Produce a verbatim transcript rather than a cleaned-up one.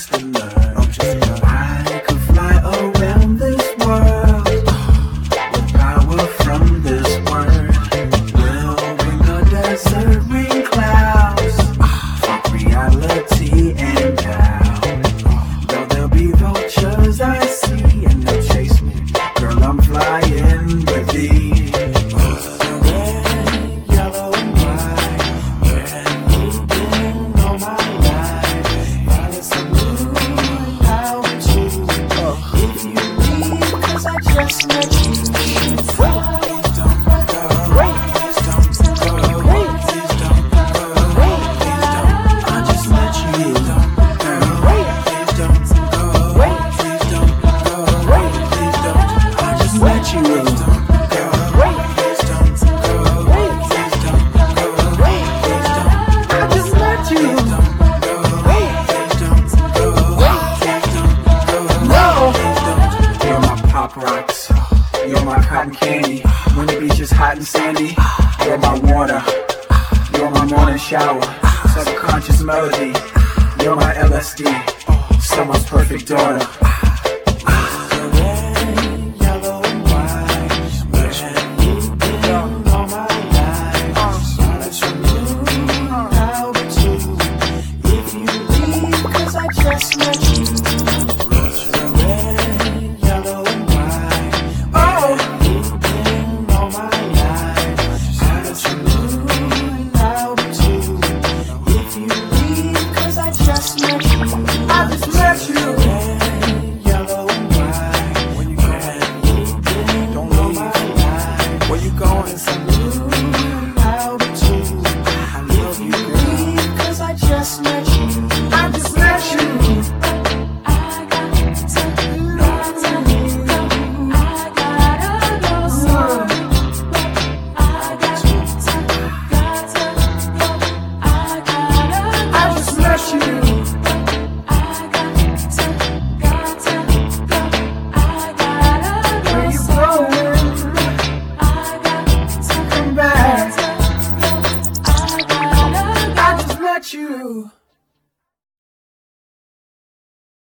just a nerd. I'm just a nerd. I could fly around this world with power from this word. We'll bring a desert, bring clouds, fuck reality and doubt. Though there'll be vultures I see and they'll chase me, girl, I'm flying with thee. Rocks. You're my cotton candy when the beach is hot and sandy. You're my water. You're my morning shower. Subconscious melody. You're my L S D. Someone's perfect daughter. Just